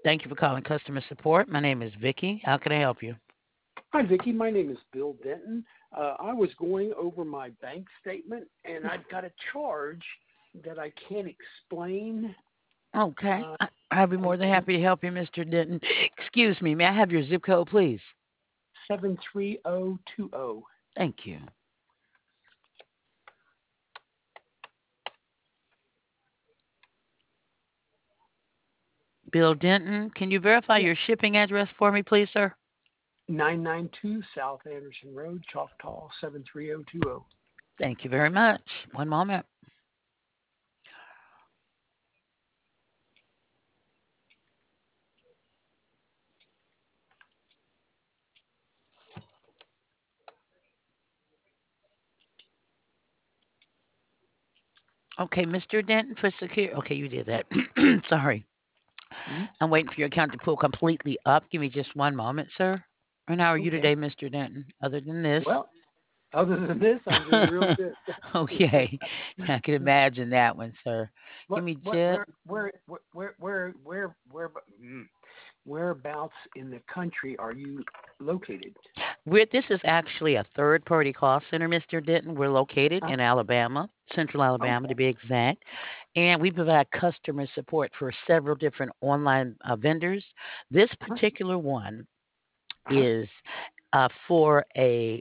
Thank you for calling customer support. My name is Vicky. How can I help you? Hi, Vicki. My name is Bill Denton. I was going over my bank statement, and I've got a charge that I can't explain. Okay. Uh, I'll be more and, than and happy to help you, Mr. Denton. Excuse me. May I have your zip code, please? 73020. Thank you. Bill Denton, can you verify Yes. your shipping address for me, please, sir? 992 South Anderson Road, Choctaw, 73020. Thank you very much. One moment. Okay, Mr. Denton, for secure. Okay, you did that. Sorry. Hmm? I'm waiting for your account to pull completely up. Give me just one moment, sir. And how are you Okay. today, Mr. Denton? Other than this? Well, other than this, I'm doing real good. Okay. I can imagine that one, sir. Give what, me what, just. where, whereabouts in the country are you located? This is actually a third party call center, Mr. Denton. We're located Uh, in Alabama, central Alabama to okay. be exact. And we provide customer support for several different online vendors. This Uh-huh. particular one Uh-huh. is for a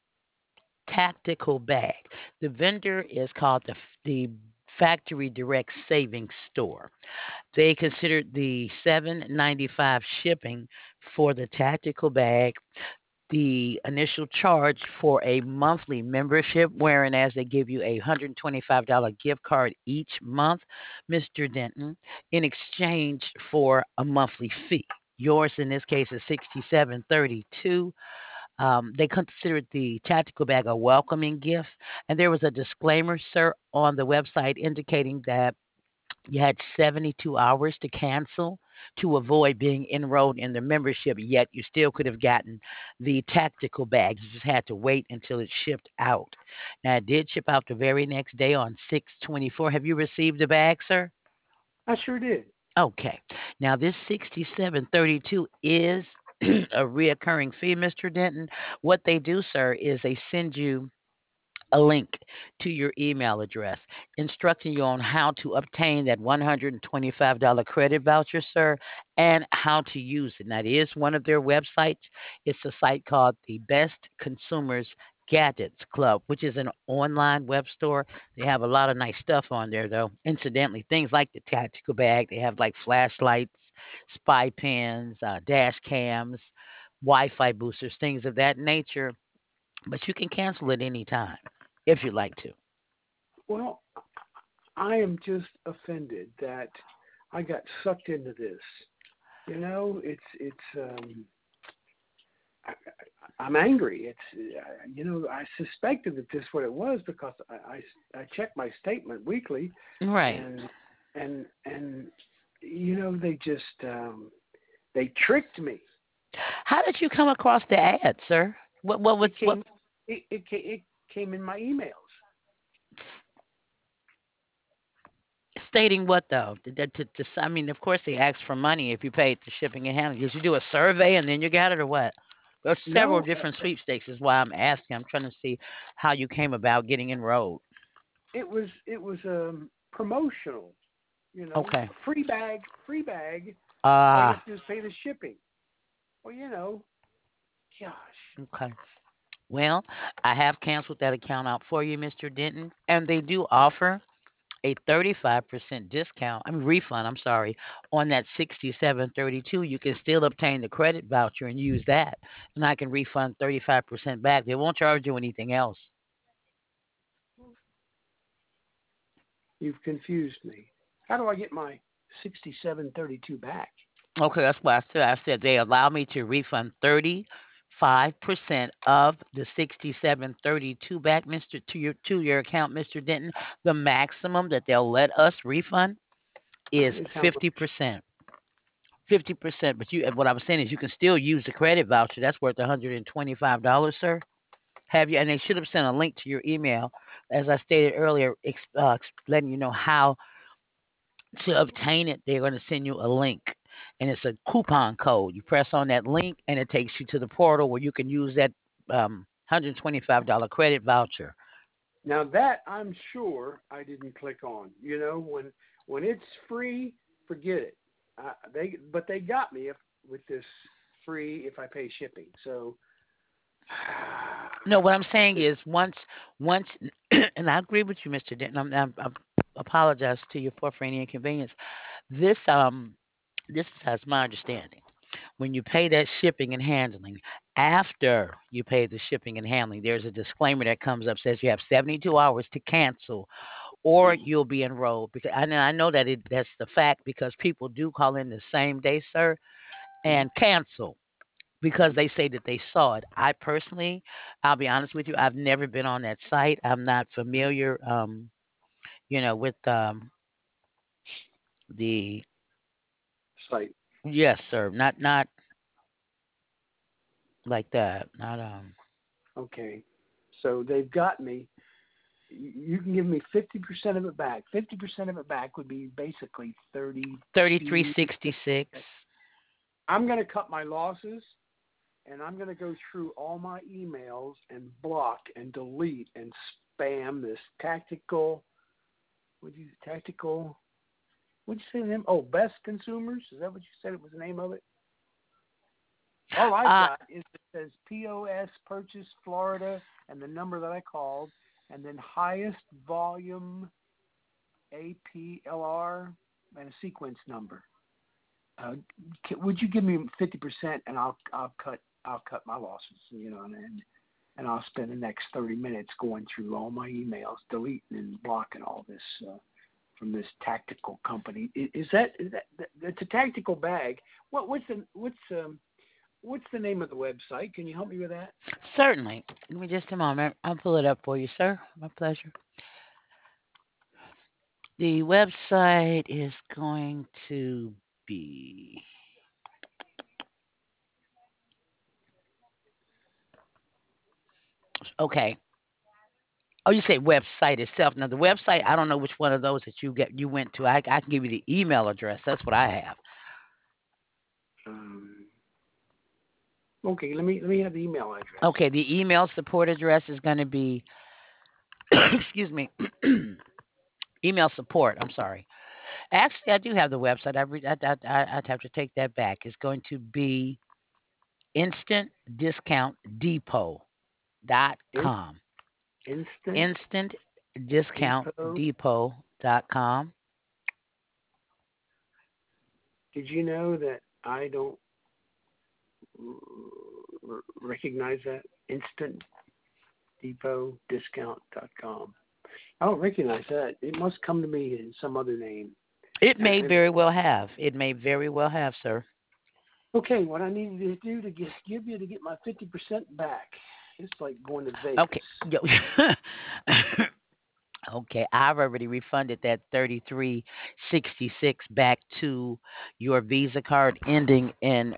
tactical bag. The vendor is called the Factory Direct Savings Store. They considered the $7.95 shipping for the tactical bag the initial charge for a monthly membership, wherein as they give you a $125 gift card each month, Mr. Denton, in exchange for a monthly fee. Yours in this case is 67.32. They considered the tactical bag a welcoming gift, and there was a disclaimer, sir, on the website indicating that you had 72 hours to cancel to avoid being enrolled in the membership, yet you still could have gotten the tactical bag. You just had to wait until it shipped out. Now, it did ship out the very next day on 6/24. Have you received the bag, sir? I sure did. Okay. Now, this 6732 is a reoccurring fee, Mr. Denton. What they do, sir, is they send you a link to your email address instructing you on how to obtain that $125 credit voucher, sir, and how to use it. Now, it is one of their websites. It's a site called the Best Consumers Gadgets Club, which is an online web store. They have a lot of nice stuff on there, though. Incidentally, things like the tactical bag, they have like flashlights, spy pens, dash cams, Wi Fi boosters, things of that nature. But you can cancel at any time if you'd like to. Well, I am just offended that I got sucked into this. I, I'm angry. I suspected that this what it was because I check my statement weekly, Right. and and they just they tricked me. How did you come across the ad, sir? What was It what came it came in my emails. stating what though? I mean, of course they ask for money if you paid the shipping and handling. Did you do a survey and then you got it, or what? There's several No, different sweepstakes. Is why I'm asking. I'm trying to see how you came about getting enrolled. it was promotional. Okay. Free bag. All you Ah. have to do is pay the shipping. Well, gosh. Okay. Well, I have canceled that account out for you, Mr. Denton, and they do offer a 35% discount, refund, I'm sorry, on that 6732. You can still obtain the credit voucher and use that. And I can refund 35% back. They won't charge you anything else. You've confused me. How do I get my 6732 back? Okay, that's what I said they allow me to refund 35% of the 6732 back, Mr. To your account, Mr. Denton. The maximum that they'll let us refund is Is how much? 50%. 50%, but what I was saying is you can still use the credit voucher. That's worth $125, sir. Have you? And they should have sent a link to your email, as I stated earlier, letting you know how to obtain it. They're going to send you a link, and it's a coupon code. You press on that link, and it takes you to the portal where you can use that $125 credit voucher. Now that I'm sure I didn't click on. When it's free, forget it. They got me with this free if I pay shipping. So No, what I'm saying is once, and I agree with you, Mr. Denton. I apologize to you for any inconvenience. This this is my understanding. When you pay that shipping and handling, after you pay the shipping and handling, there's a disclaimer that comes up says you have 72 hours to cancel or you'll be enrolled. Because I know that that's the fact because people do call in the same day, sir, mhm, and cancel because mhm. they say that they saw it. I personally, I'll be honest with you, I've never been on that site. I'm not familiar, with the Site. yes, sir, not like that, not Okay. So they've got me. You can give me 50% of it back. 50% of it back would be basically 32. 3366. I'm going to cut my losses, and I'm going to go through all my emails and block and delete and spam this tactical. Tactical? What'd you say the name? Oh, Best Consumers. Is that what you said? It was the name of it. All I've Uh, got is it says POS Purchase Florida and the number that I called, and then highest volume APLR and a sequence number. Would you give me 50% and I'll cut my losses, and I'll spend the next 30 minutes going through all my emails, deleting and blocking all this from this tactical company. Is that it's a tactical bag? What's the name of the website? Can you help me with that? certainly. Give me just a moment. I'll pull it up for you, sir. My pleasure. The website is going to be okay. Oh, you say website itself. Now the website, I don't know which one of those that you went to. I can give you the email address. That's what I have. Um, okay, let me have the email address. Okay, the email support address is going to be excuse me. Email support. I'm sorry. Actually, I do have the website. I'd have to take that back. It's going to be In, instantdiscountdepot.com. instant Depot. Instantdiscountdepot.com. Did you know that I don't recognize that? InstantDepotDiscount.com. I don't recognize that. It must come to me in some other name. It And, may and very well have. It may very well have, sir. okay, what I needed to do to give you to get my 50% back, it's like going to Vegas. Okay. Yo- Okay, I've already refunded that 3366 back to your Visa card ending in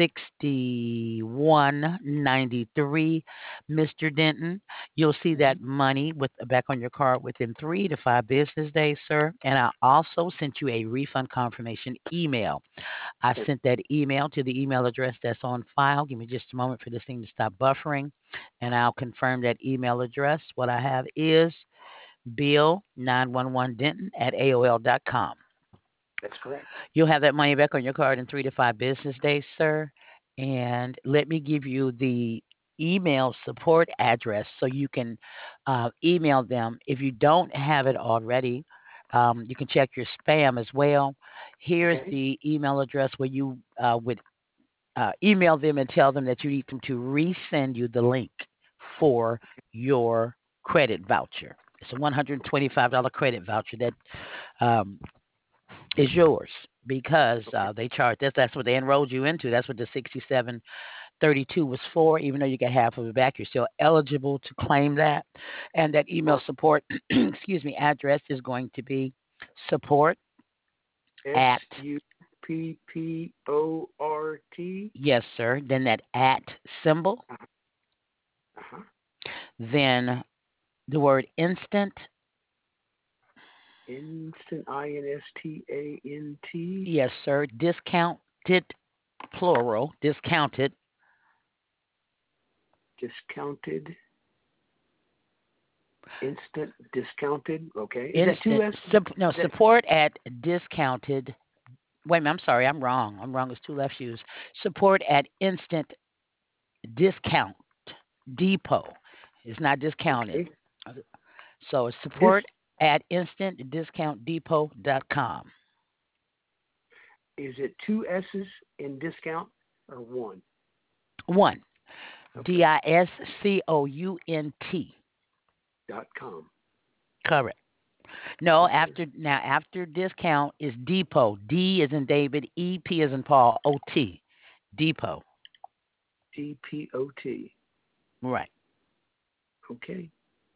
6193, Mr. Denton. You'll see that money with back on your card within 3 to 5 business days, sir. And I also sent you a refund confirmation email. I Okay. sent that email to the email address that's on file. Give me just a moment for this thing to stop buffering, and I'll confirm that email address. What I have is Bill911Denton at AOL.com. That's correct. You'll have that money back on your card in 3 to 5 business days, sir. And let me give you the email support address so you can email them. If you don't have it already, you can check your spam as well. Here's Okay. the email address where you would email them and tell them that you need them to resend you the link for your credit voucher. It's a $125 credit voucher that um, is yours because Okay. they charge. That's what they enrolled you into. That's what the 6732 was for. Even though you get half of it back, you're still eligible to claim that. And that email Well, support, excuse me, address is going to be support at SUPPORT. yes, sir. Then that at symbol. Uh-huh. Then the word instant. Instant INSTANT. Yes, sir. Discount discounted, plural, discounted. Discounted. Instant discounted. Okay. Is that two Instant, S? no, Is that support at discounted. Wait a minute, I'm sorry, I'm wrong. I'm wrong. It's two left shoes. Support at instant discount depot. It's not discounted. okay? So it's This support at instantdiscountdepot.com. is it two S's in discount or one? One, Okay. discount. .com. Correct. No, Okay. after discount is depot. D is in David, EP is in Paul, OT. Depot. DPOT. Right. Okay.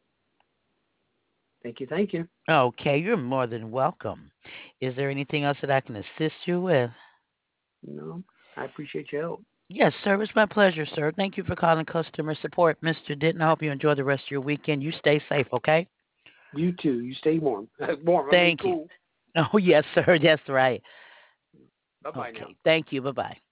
Thank you. Thank you. Okay, you're more than welcome. Is there anything else that I can assist you with? No, I appreciate your help. Yes, sir. It's my pleasure, sir. Thank you for calling customer support, Mr. Denton. I hope you enjoy the rest of your weekend. You stay safe, okay? You too. You stay warm. Warm. I mean Thank you. cool. Oh, yes, sir. That's right. Bye bye now. Okay. Thank you. Bye bye.